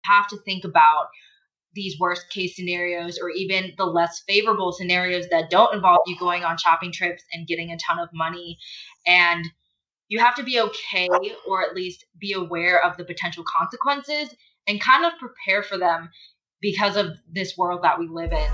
have to think about these worst case scenarios or even the less favorable scenarios that don't involve you going on shopping trips and getting a ton of money. And you have to be okay, or at least be aware of the potential consequences and kind of prepare for them because of this world that we live in.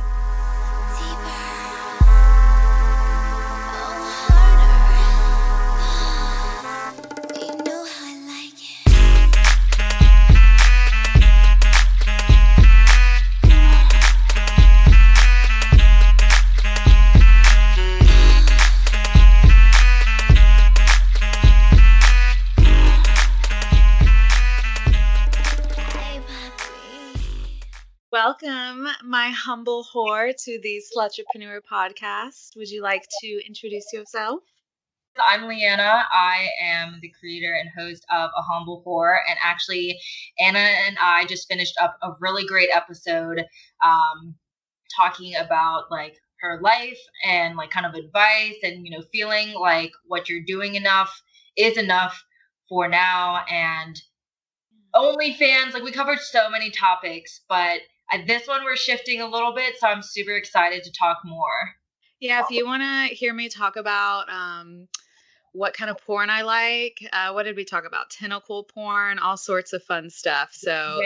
Welcome, my humble whore, to the Slutrepreneur podcast. Would you like to introduce yourself? I'm Leanna. I am the creator and host of A Humble Whore. And actually, Anna and I just finished up a really great episode talking about like her life and like kind of advice and, you know, feeling like what you're doing is enough for now. And OnlyFans, like we covered so many topics, but this one we're shifting a little bit. So I'm super excited to talk more. Yeah, if you want to hear me talk about what kind of porn I like, what did we talk about? Tentacle porn, all sorts of fun stuff. So,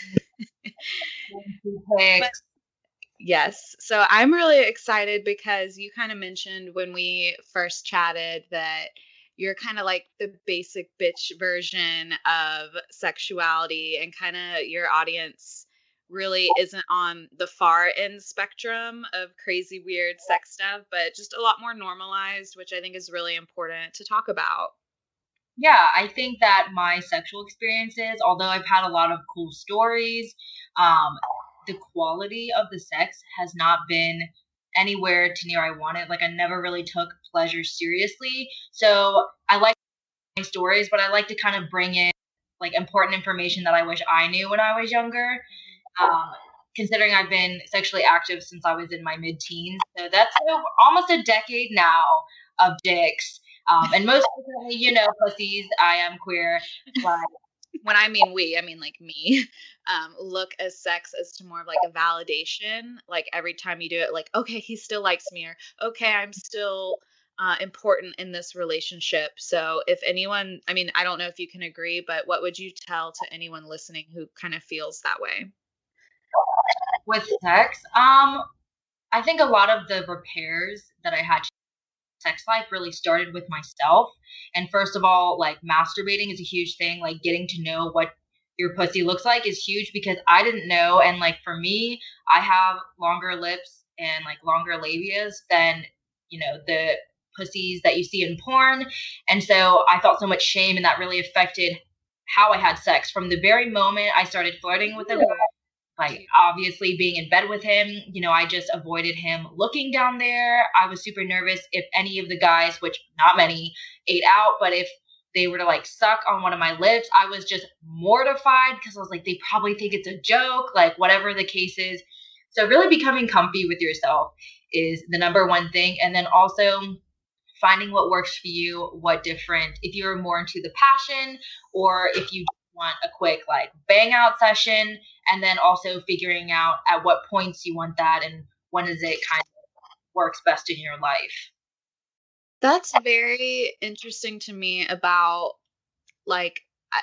yes. So I'm really excited because you kind of mentioned when we first chatted that you're kind of like the basic bitch version of sexuality, and kind of your audience really isn't on the far end spectrum of crazy, weird sex stuff, but just a lot more normalized, which I think is really important to talk about. Yeah, I think that my sexual experiences, although I've had a lot of cool stories, the quality of the sex has not been anywhere to near I want it. Like I never really took pleasure seriously. So I like my stories, but I like to kind of bring in like important information that I wish I knew when I was younger. Considering I've been sexually active since I was in my mid-teens. So that's almost a decade now of dicks. And most importantly, you know, pussies. I am queer. But when I mean we, I mean like me, look at sex as to more of like a validation. Like every time you do it, like, okay, he still likes me, or okay, I'm still important in this relationship. So if anyone, I mean, I don't know if you can agree, but what would you tell to anyone listening who kind of feels that way? With sex, I think a lot of the repairs that I had to sex life really started with myself. And first of all, like masturbating is a huge thing. Like getting to know what your pussy looks like is huge because I didn't know. And like for me, I have longer lips and like longer labias than, you know, the pussies that you see in porn. And so I felt so much shame, and that really affected how I had sex from the very moment I started flirting with a guy. Like obviously being in bed with him, you know, I just avoided him looking down there. I was super nervous if any of the guys, which not many, ate out, but if they were to like suck on one of my lips, I was just mortified because I was like, they probably think it's a joke, like whatever the case is. So really becoming comfy with yourself is the number one thing. And then also finding what works for you, if you're more into the passion, or if you want a quick like bang out session, and then also figuring out at what points you want that and when does it kind of works best in your life. That's very interesting to me about like,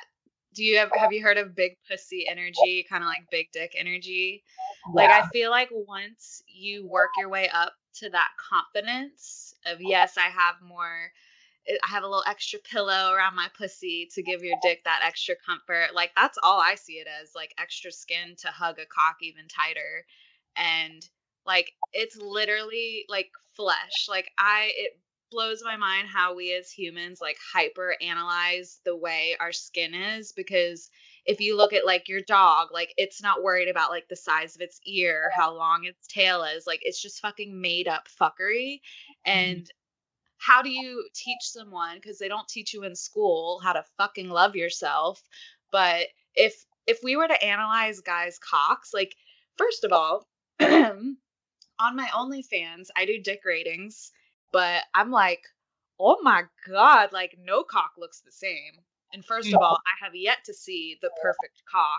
have you heard of big pussy energy, kind of like big dick energy? Yeah. Like I feel like once you work your way up to that confidence of, yes, I have a little extra pillow around my pussy to give your dick that extra comfort. Like that's all I see it as, like extra skin to hug a cock even tighter. And like, it's literally like flesh. Like it blows my mind how we as humans like hyper analyze the way our skin is, because if you look at like your dog, like it's not worried about like the size of its ear, how long its tail is. Like it's just fucking made up fuckery. And how do you teach someone, because they don't teach you in school how to fucking love yourself? But if we were to analyze guys' cocks, like first of all, on my OnlyFans, I do dick ratings, but I'm like, oh my God, like no cock looks the same. And first of all, I have yet to see the perfect cock.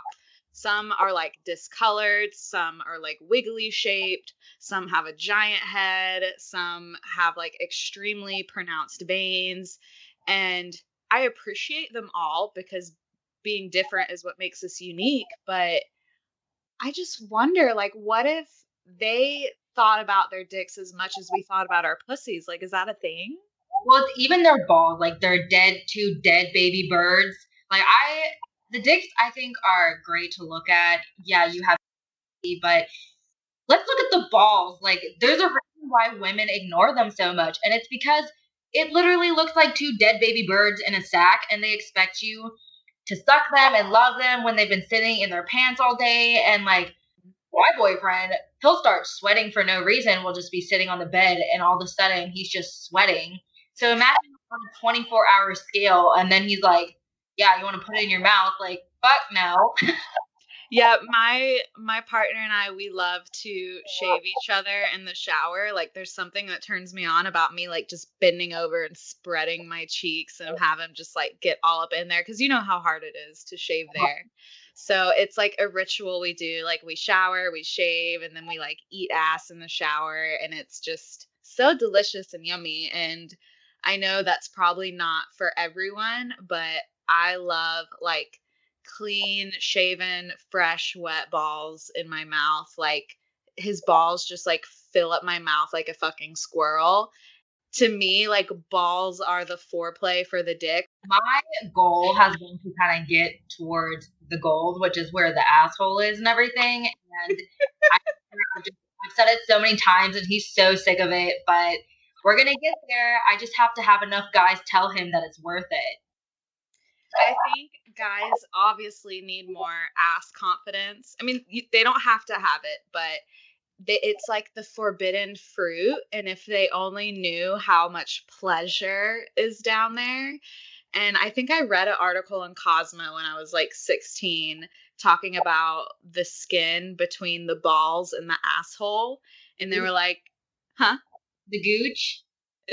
Some are like discolored, some are like wiggly shaped, some have a giant head, some have like extremely pronounced veins. And I appreciate them all because being different is what makes us unique. But I just wonder, like, what if they thought about their dicks as much as we thought about our pussies? Like, is that a thing? Well, it's even their balls, like they're two dead baby birds. Like the dicks I think are great to look at. Yeah, you have, but let's look at the balls. Like there's a reason why women ignore them so much, and it's because it literally looks like two dead baby birds in a sack, and they expect you to suck them and love them when they've been sitting in their pants all day. And like my boyfriend, he'll start sweating for no reason. We'll just be sitting on the bed, and all of a sudden he's just sweating. So imagine on a 24-hour scale, and then he's like, "Yeah, you want to put it in your mouth?" Like, fuck no. Yeah, my partner and I, we love to shave each other in the shower. Like there's something that turns me on about me like just bending over and spreading my cheeks and have him just like get all up in there because you know how hard it is to shave there. So it's like a ritual we do. Like we shower, we shave, and then we like eat ass in the shower, and it's just so delicious and yummy. And I know that's probably not for everyone, but I love like clean, shaven, fresh, wet balls in my mouth. Like his balls just like fill up my mouth like a fucking squirrel. To me, like balls are the foreplay for the dick. My goal has been to kind of get towards the gold, which is where the asshole is and everything. And I, I've said it so many times, and he's so sick of it. But we're gonna get there. I just have to have enough guys tell him that it's worth it. I think guys obviously need more ass confidence. I mean, they don't have to have it, but it's like the forbidden fruit. And if they only knew how much pleasure is down there. And I think I read an article in Cosmo when I was like 16 talking about the skin between the balls and the asshole. And they were like, huh? The gooch?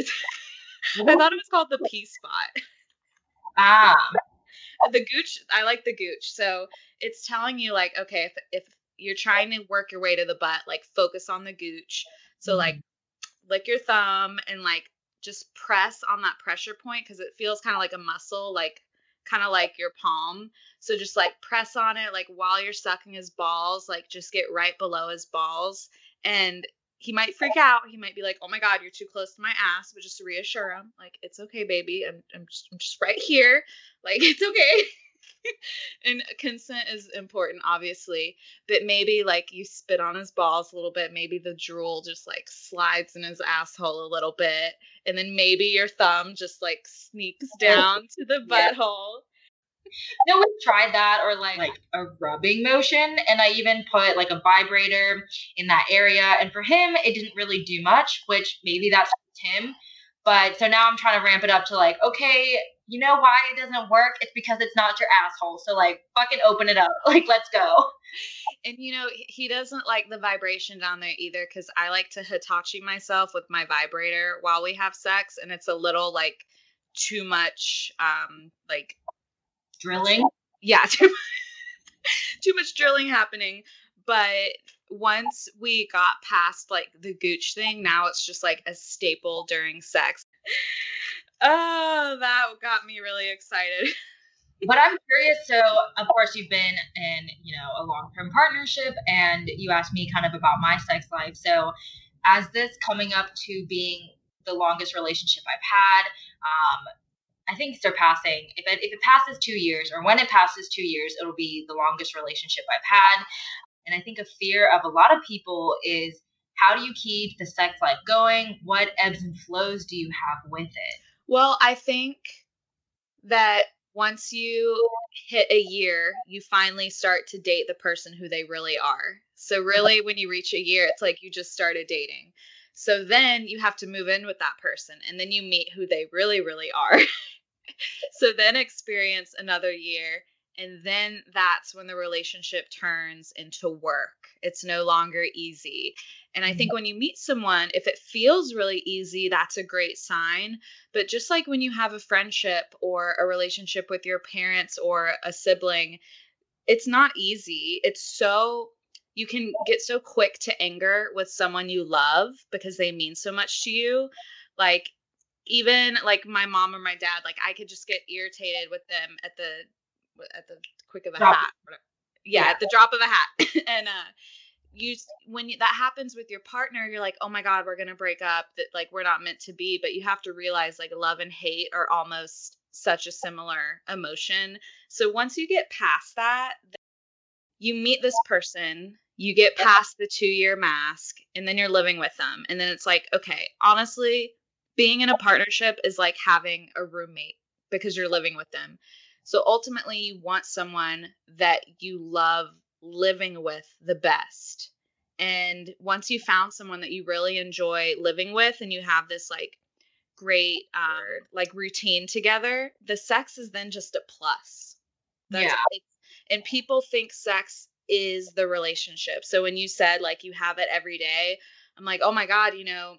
I thought it was called the P spot. Ah. The gooch, I like the gooch. So it's telling you like, okay, if you're trying to work your way to the butt, like focus on the gooch. So like lick your thumb and like just press on that pressure point because it feels kind of like a muscle, like kind of like your palm. So just like press on it, like while you're sucking his balls, like just get right below his balls. And he might freak out. He might be like, "Oh my God, you're too close to my ass." But just to reassure him, like, "It's okay, baby. I'm just right here. Like, it's okay." And consent is important, obviously, but maybe like you spit on his balls a little bit. Maybe the drool just like slides in his asshole a little bit. And then maybe your thumb just like sneaks down to the butthole. No, we've tried that, or like a rubbing motion, and I even put like a vibrator in that area, and for him it didn't really do much, which maybe that's him. But so now I'm trying to ramp it up to like, okay, you know why it doesn't work? It's because it's not your asshole. So like fucking open it up. Like let's go. And you know, he doesn't like the vibration down there either because I like to Hitachi myself with my vibrator while we have sex, and it's a little like too much like drilling. Yeah, too much drilling happening. But once we got past like the gooch thing, now it's just like a staple during sex. Oh, that got me really excited. But I'm curious. So, of course, you've been in, a long-term partnership, and you asked me kind of about my sex life. So, as this coming up to being the longest relationship I've had, I think surpassing, if it passes 2 years, or when it passes 2 years, it'll be the longest relationship I've had. And I think a fear of a lot of people is, how do you keep the sex life going? What ebbs and flows do you have with it? Well, I think that once you hit a year, you finally start to date the person who they really are. So really, when you reach a year, it's like you just started dating. So then you have to move in with that person, and then you meet who they really, really are. So then experience another year, and then that's when the relationship turns into work. It's no longer easy. And I think when you meet someone, if it feels really easy, that's a great sign. But just like when you have a friendship or a relationship with your parents or a sibling, it's not easy. You can get so quick to anger with someone you love because they mean so much to you. Like, even like my mom or my dad, like I could just get irritated with them at the quick of a hat. Yeah, at the drop of a hat. And that happens with your partner, you're like, oh my God, we're gonna break up, that like we're not meant to be. But you have to realize like love and hate are almost such a similar emotion. So once you get past that, you meet this person, you get past the 2-year mask, and then you're living with them. And then it's like, okay, honestly, being in a partnership is like having a roommate because you're living with them. So ultimately, you want someone that you love living with the best. And once you found someone that you really enjoy living with and you have this like great like routine together, the sex is then just a plus. And people think sex is the relationship. So when you said like you have it every day, I'm like, oh my God,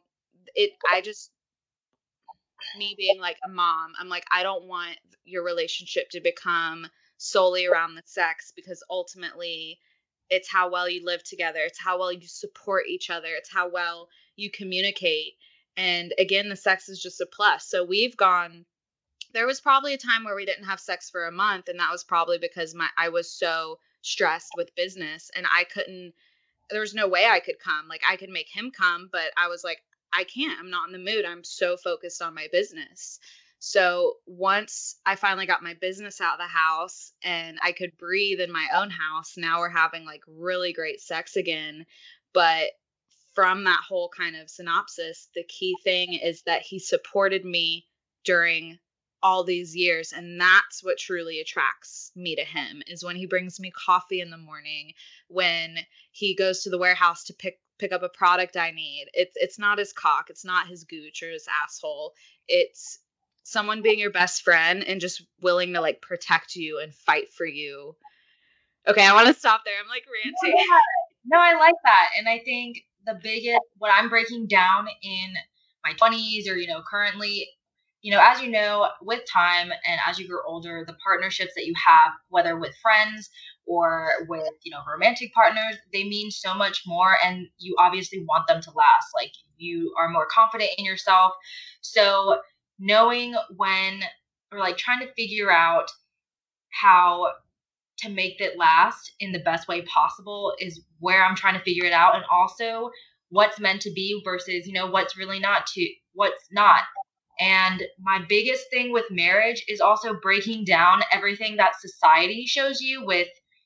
me being like a mom, I'm like, I don't want your relationship to become solely around the sex, because ultimately it's how well you live together. It's how well you support each other. It's how well you communicate. And again, the sex is just a plus. So there was probably a time where we didn't have sex for a month. And that was probably because I was so stressed with business and there was no way I could come. Like I could make him come, but I was like, I can't, I'm not in the mood. I'm so focused on my business. So once I finally got my business out of the house and I could breathe in my own house, now we're having like really great sex again. But from that whole kind of synopsis, the key thing is that he supported me during all these years. And that's what truly attracts me to him, is when he brings me coffee in the morning, when he goes to the warehouse to pick up a product I need. It's not his cock. It's not his gooch or his asshole. It's someone being your best friend and just willing to like protect you and fight for you. Okay, I want to stop there. I'm like ranting. No, I like that. And I think what I'm breaking down in my 20s or, currently, as you know, with time and as you grow older, the partnerships that you have, whether with friends or with, romantic partners, they mean so much more. And you obviously want them to last. Like you are more confident in yourself. So knowing when, or like trying to figure out how to make it last in the best way possible is where I'm trying to figure it out. And also what's meant to be versus, what's really what's not. And my biggest thing with marriage is also breaking down everything that society shows you with,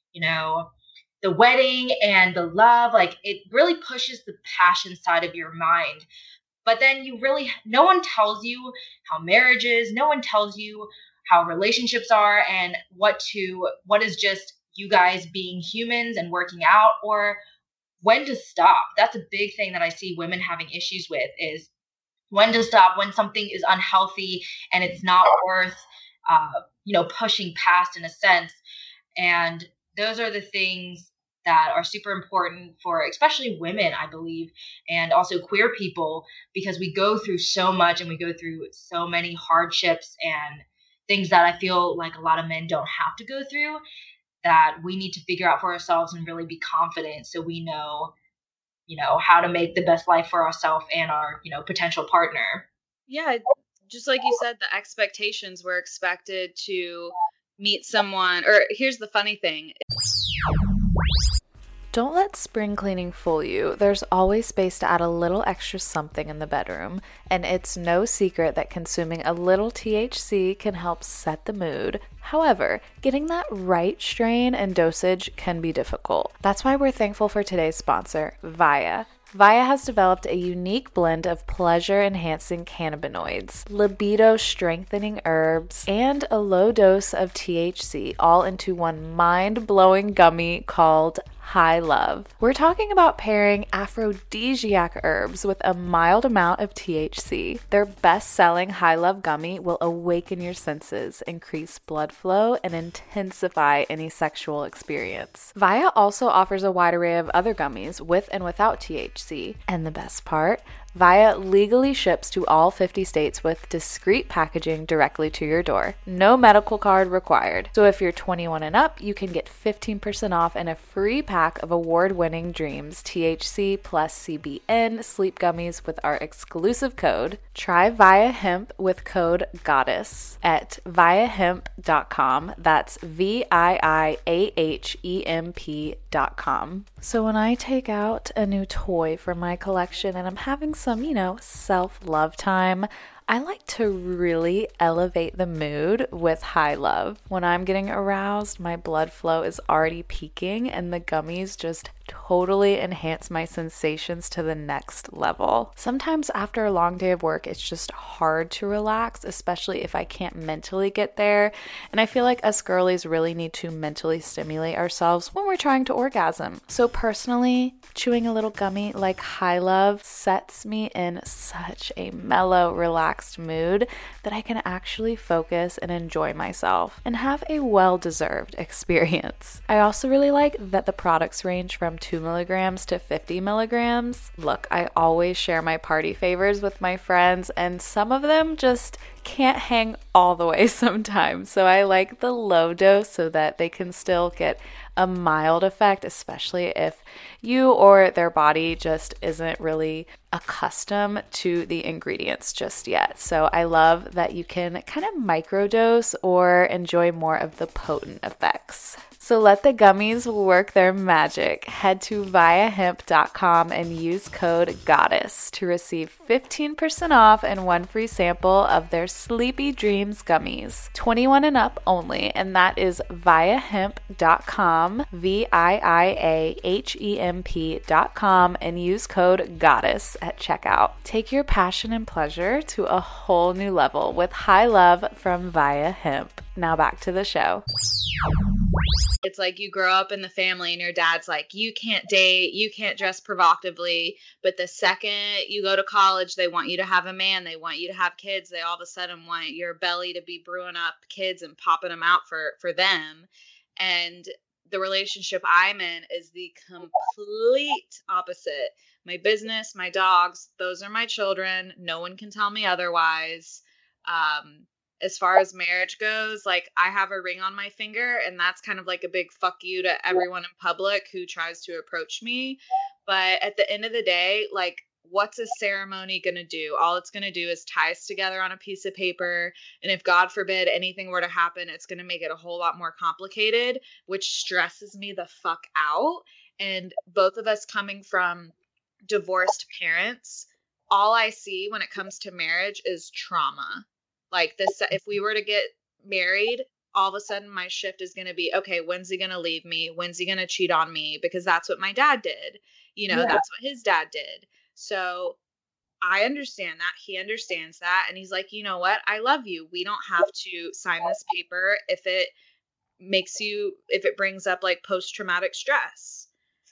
the wedding and the love. Like it really pushes the passion side of your mind. But then no one tells you how marriage is. No one tells you how relationships are and what is just you guys being humans and working out, or when to stop. That's a big thing that I see women having issues with, is when to stop, when something is unhealthy and it's not worth, pushing past in a sense. And those are the things that are super important for especially women, I believe, and also queer people, because we go through so much and we go through so many hardships and things that I feel like a lot of men don't have to go through, that we need to figure out for ourselves and really be confident so we know, how to make the best life for ourselves and our, potential partner. Yeah, just like you said, the expectations were expected to meet someone, or here's the funny thing. Don't let spring cleaning fool you. There's always space to add a little extra something in the bedroom, and it's no secret that consuming a little THC can help set the mood. However, getting that right strain and dosage can be difficult. That's why we're thankful for today's sponsor, Viia. Viia has developed a unique blend of pleasure-enhancing cannabinoids, libido-strengthening herbs, and a low dose of THC, all into one mind-blowing gummy called High Love. We're talking about pairing aphrodisiac herbs with a mild amount of THC. Their best-selling High Love gummy will awaken your senses, increase blood flow, and intensify any sexual experience. Viia also offers a wide array of other gummies with and without THC. And the best part, Via legally ships to all 50 states with discreet packaging directly to your door. No medical card required. So if you're 21 and up, you can get 15% off and a free pack of award-winning Dreams THC plus CBN sleep gummies with our exclusive code. Try Via Hemp with code GODDESS at viahemp.com. That's VIIAHEMP.com. So when I take out a new toy from my collection and I'm having some, self-love time, I like to really elevate the mood with high love. When I'm getting aroused, my blood flow is already peaking and the gummies just totally enhance my sensations to the next level. Sometimes after a long day of work, it's just hard to relax, especially if I can't mentally get there. And I feel like us girlies really need to mentally stimulate ourselves when we're trying to orgasm. So personally, chewing a little gummy like High Love sets me in such a mellow, relaxed mood that I can actually focus and enjoy myself and have a well-deserved experience. I also really like that the products range from 2 milligrams to 50 milligrams. Look, I always share my party favors with my friends, and some of them just can't hang all the way sometimes. So I like the low dose so that they can still get a mild effect, especially if you or their body just isn't really accustomed to the ingredients just yet. So I love that you can kind of microdose or enjoy more of the potent effects. So let the gummies work their magic. Head to viahemp.com and use code GODDESS to receive 15% off and one free sample of their Sleepy Dreams gummies. 21 and up only, and that is viahemp.com, VIIAHEMP.com, and use code GODDESS at checkout. Take your passion and pleasure to a whole new level with High Love from Via Hemp. Now back to the show. It's like you grow up in the family and your dad's like, you can't date, you can't dress provocatively. But the second you go to college, they want you to have a man. They want you to have kids. They all of a sudden want your belly to be brewing up kids and popping them out for them. And the relationship I'm in is the complete opposite. My business, my dogs, those are my children. No one can tell me otherwise. As far as marriage goes, like I have a ring on my finger, and that's kind of like a big fuck you to everyone in public who tries to approach me. But at the end of the day, like, what's a ceremony going to do? All it's going to do is tie us together on a piece of paper. And if God forbid anything were to happen, it's going to make it a whole lot more complicated, which stresses me the fuck out. And both of us coming from divorced parents, all I see when it comes to marriage is trauma. Like this, if we were to get married, all of a sudden my shift is going to be, okay, when's he going to leave me? When's he going to cheat on me? Because that's what my dad did. That's what his dad did. So I understand that. He understands that. And he's like, you know what? I love you. We don't have to sign this paper if it brings up like post-traumatic stress.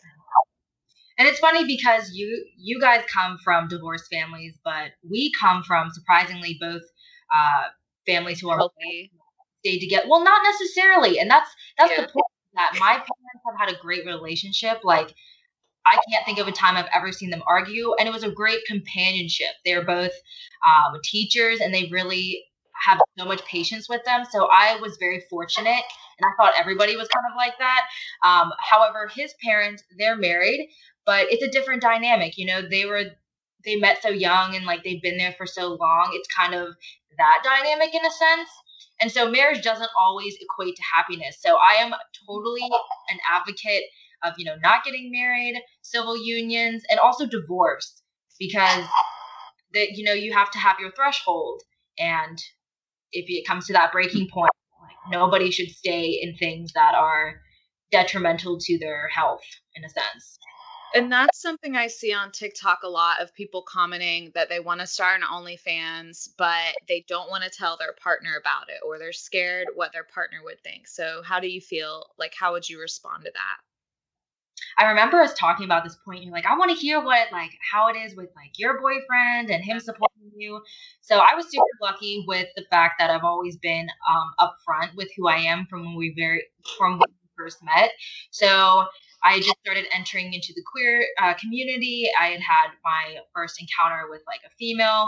And it's funny because you guys come from divorced families, but we come from surprisingly both families who are healthy, stayed together. Well, not necessarily, and that's the point. That my parents have had a great relationship. Like I can't think of a time I've ever seen them argue, and it was a great companionship. They're both teachers, and they really have so much patience with them. So I was very fortunate, and I thought everybody was kind of like that. However, his parents, they're married, but it's a different dynamic. They met so young, and like they've been there for so long. It's kind of that dynamic in a sense. And so marriage doesn't always equate to happiness. So I am totally an advocate of, not getting married, civil unions, and also divorce, because you have to have your threshold. And if it comes to that breaking point, like nobody should stay in things that are detrimental to their health in a sense. And that's something I see on TikTok a lot, of people commenting that they want to start an OnlyFans, but they don't want to tell their partner about it, or they're scared what their partner would think. So how do you feel? Like, how would you respond to that? I remember us talking about this point. You're like, I want to hear how it is with like your boyfriend and him supporting you. So I was super lucky with the fact that I've always been upfront with who I am from when we first met. So I just started entering into the queer community. I had my first encounter with like a female,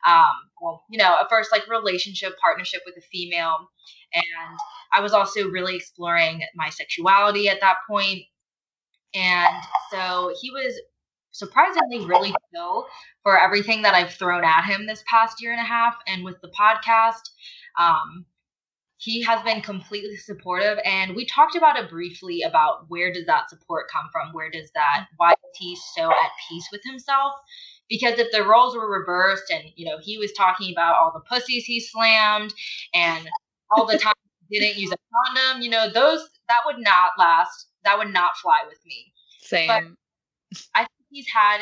a first like relationship partnership with a female, and I was also really exploring my sexuality at that point. And so he was surprisingly really chill for everything that I've thrown at him this past year and a half. And with the podcast, um, he has been completely supportive, and we talked about it briefly about where does that support come from, why is he so at peace with himself, because if the roles were reversed and he was talking about all the pussies he slammed and all the time he didn't use a condom, those that would not last, that would not fly with me. Same. But I think he's had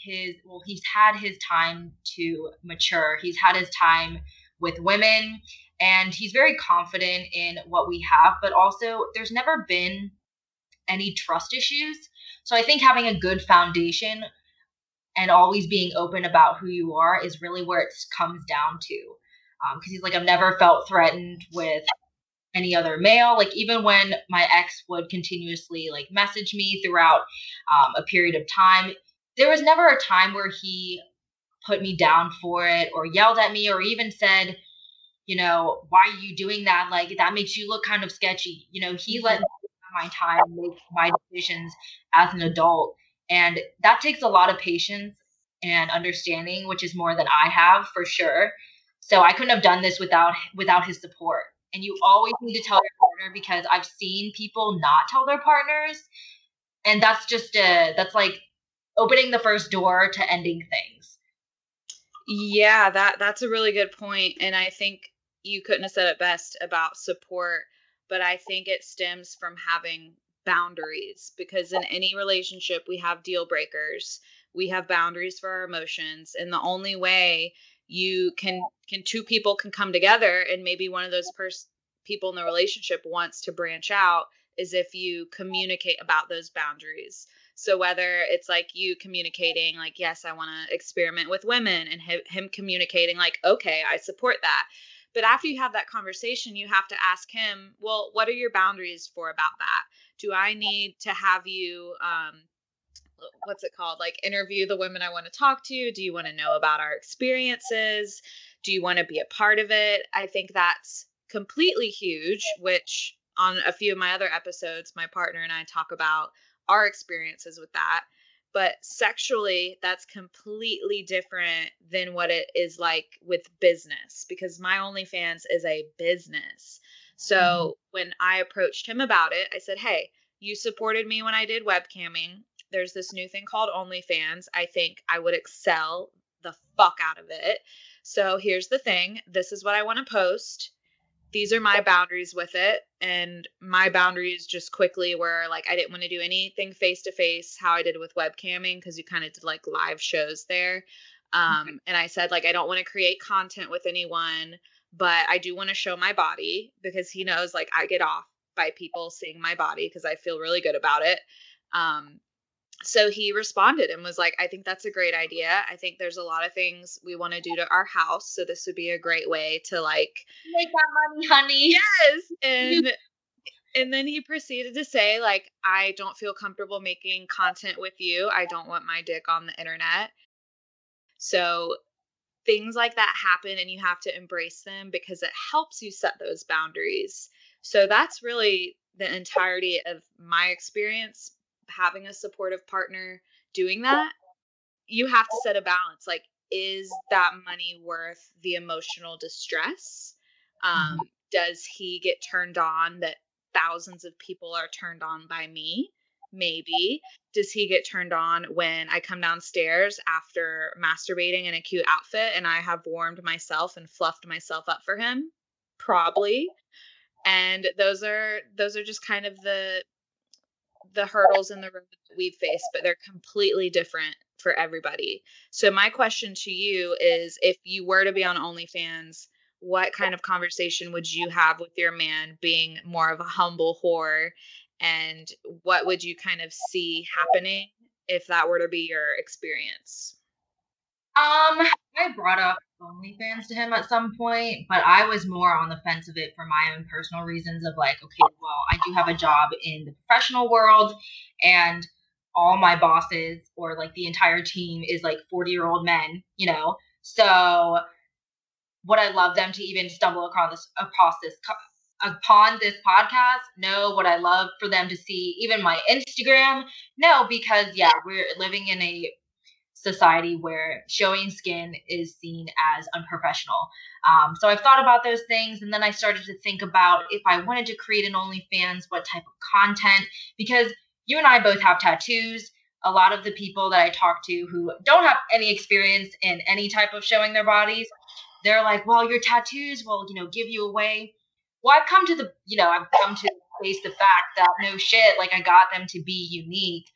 his time to mature. He's had his time with women, and he's very confident in what we have, but also there's never been any trust issues. So I think having a good foundation and always being open about who you are is really where it comes down to. Because he's like, I've never felt threatened with any other male. Like, even when my ex would continuously like message me throughout a period of time, there was never a time where he put me down for it or yelled at me or even said, why are you doing that? Like, that makes you look kind of sketchy. He let me have my time, make my decisions as an adult. And that takes a lot of patience and understanding, which is more than I have for sure. So I couldn't have done this without his support. And you always need to tell your partner, because I've seen people not tell their partners. And that's like opening the first door to ending things. Yeah, that's a really good point. And I think you couldn't have said it best about support, but I think it stems from having boundaries, because in any relationship we have deal breakers. We have boundaries for our emotions, and the only way you can two people can come together, and maybe one of those people in the relationship wants to branch out, is if you communicate about those boundaries. So whether it's like you communicating like, yes, I want to experiment with women, and him communicating like, okay, I support that. But after you have that conversation, you have to ask him, well, what are your boundaries for about that? Do I need to have you, what's it called? Like, interview the women I want to talk to? Do you want to know about our experiences? Do you want to be a part of it? I think that's completely huge, which on a few of my other episodes, my partner and I talk about our experiences with that. But sexually, that's completely different than what it is like with business, because my OnlyFans is a business. So when I approached him about it, I said, hey, you supported me when I did webcamming. There's this new thing called OnlyFans. I think I would excel the fuck out of it. So here's the thing. This is what I want to post. These are my boundaries with it. And my boundaries just quickly were like, I didn't want to do anything face to face, how I did with webcamming, because you kind of did like live shows there. And I said, like, I don't want to create content with anyone, but I do want to show my body, because he knows like I get off by people seeing my body because I feel really good about it. So he responded and was like, I think that's a great idea. I think there's a lot of things we want to do to our house. So this would be a great way to like make that money, honey. Yes. And then he proceeded to say, like, I don't feel comfortable making content with you. I don't want my dick on the internet. So things like that happen, and you have to embrace them because it helps you set those boundaries. So that's really the entirety of my experience having a supportive partner doing that. You have to set a balance. Like, is that money worth the emotional distress? Does he get turned on that thousands of people are turned on by me? Maybe. Does he get turned on when I come downstairs after masturbating in a cute outfit and I have warmed myself and fluffed myself up for him? Probably. And those are just kind of the hurdles in the road that we've faced, but they're completely different for everybody. So my question to you is, if you were to be on OnlyFans, what kind of conversation would you have with your man, being more of a humble whore? And what would you kind of see happening if that were to be your experience? I brought up OnlyFans to him at some point, but I was more on the fence of it for my own personal reasons of like, okay, well, I do have a job in the professional world, and all my bosses or like the entire team is like 40-year-old men, you know? So would I love them to even stumble upon this podcast? No. Would I love for them to see even my Instagram? No, because yeah, we're living in a society where showing skin is seen as unprofessional. So I've thought about those things, and then I started to think about if I wanted to create an OnlyFans, what type of content, because you and I both have tattoos. A lot of the people that I talk to who don't have any experience in any type of showing their bodies, they're like, well, your tattoos will, give you away. Well, I've come to face the fact that no shit, like I got them to be unique.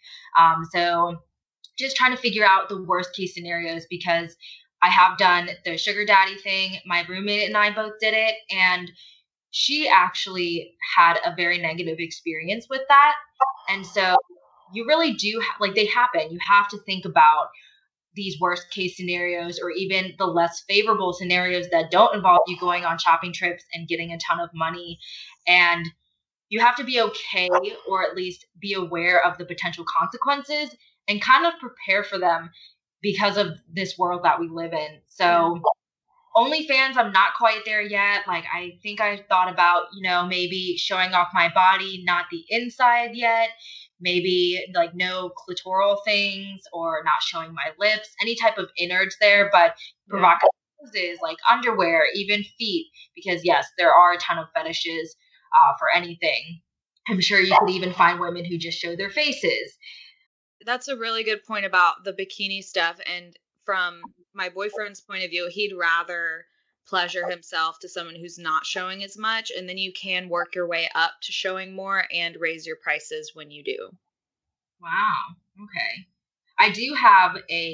So just trying to figure out the worst case scenarios, because I have done the sugar daddy thing. My roommate and I both did it, and she actually had a very negative experience with that. And so you really do like they happen. You have to think about these worst case scenarios, or even the less favorable scenarios that don't involve you going on shopping trips and getting a ton of money. And you have to be okay, or at least be aware of the potential consequences and kind of prepare for them because of this world that we live in. So OnlyFans, I'm not quite there yet. Like, I think I thought about, maybe showing off my body, not the inside yet. Maybe like no clitoral things, or not showing my lips, any type of innards there, but provocative poses like underwear, even feet, because yes, there are a ton of fetishes for anything. I'm sure you could even find women who just show their faces. That's a really good point about the bikini stuff. And from my boyfriend's point of view, he'd rather pleasure himself to someone who's not showing as much. And then you can work your way up to showing more and raise your prices when you do. Wow. Okay. I do have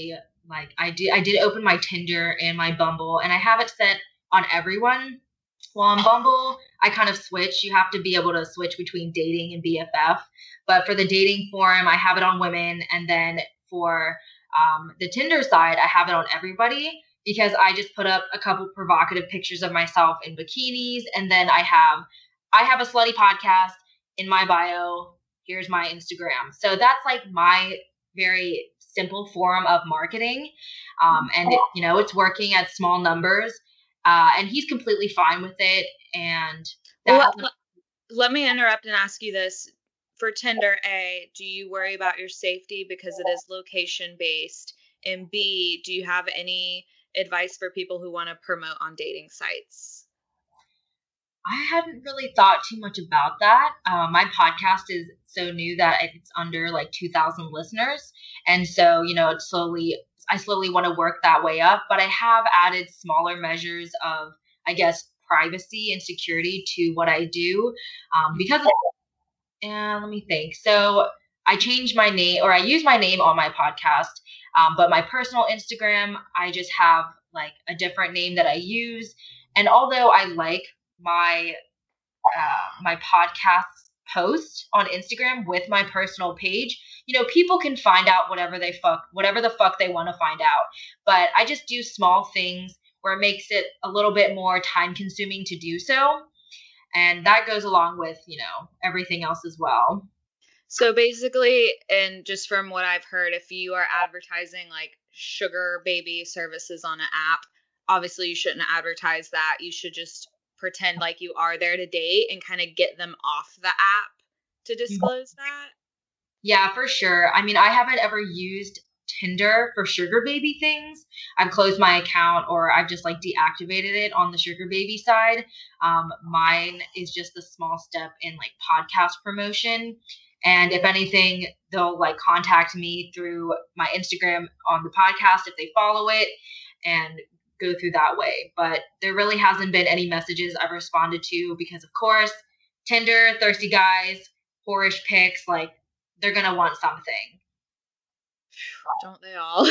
I did open my Tinder and my Bumble, and I have it set on everyone. Well, on Bumble, I kind of switch. You have to be able to switch between dating and BFF. But for the dating forum, I have it on women. And then for the Tinder side, I have it on everybody, because I just put up a couple provocative pictures of myself in bikinis. And then I have a slutty podcast in my bio. Here's my Instagram. So that's like my very simple form of marketing. And it's working at small numbers. And he's completely fine with it. And let me interrupt and ask you this. For Tinder, A, do you worry about your safety because it is location based? And B, do you have any advice for people who want to promote on dating sites? I hadn't really thought too much about that. My podcast is so new that it's under like 2,000 listeners. And so, I slowly want to work that way up, but I have added smaller measures of, I guess, privacy and security to what I do, because of, and let me think. So I changed my name, or I use my name on my podcast, but my personal Instagram, I just have like a different name that I use. And although I like my podcast post on Instagram with my personal page, people can find out whatever the fuck they want to find out. But I just do small things where it makes it a little bit more time consuming to do so. And that goes along with, everything else as well. So basically, and just from what I've heard, if you are advertising like sugar baby services on an app, obviously you shouldn't advertise that. You should just pretend like you are there to date and kind of get them off the app to disclose that. Yeah, for sure. I mean, I haven't ever used Tinder for sugar baby things. I've closed my account, or I've just like deactivated it on the sugar baby side. Mine is just a small step in like podcast promotion. And if anything, they'll like contact me through my Instagram on the podcast if they follow it, and go through that way. But there really hasn't been any messages I've responded to, because of course, Tinder, thirsty guys, whorish pics, like they're going to want something. Don't they all?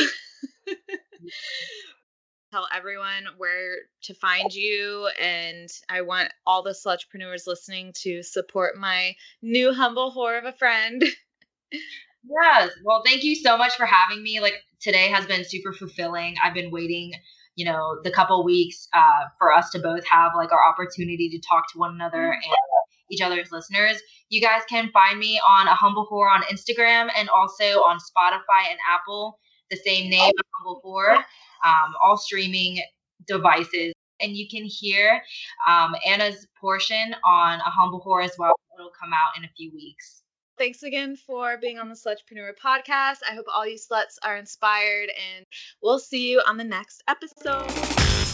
Tell everyone where to find you, and I want all the slutrepreneurs listening to support my new humble whore of a friend. Yes. Well, thank you so much for having me. Like, today has been super fulfilling. I've been waiting, the couple weeks for us to both have like our opportunity to talk to one another and each other's listeners. You guys can find me on A Humble Whore on Instagram and also on Spotify and Apple, the same name, A Humble Whore, all streaming devices. And you can hear Anna's portion on A Humble Whore as well. It'll come out in a few weeks. Thanks again for being on the Slutrepreneur podcast. I hope all you sluts are inspired, and we'll see you on the next episode.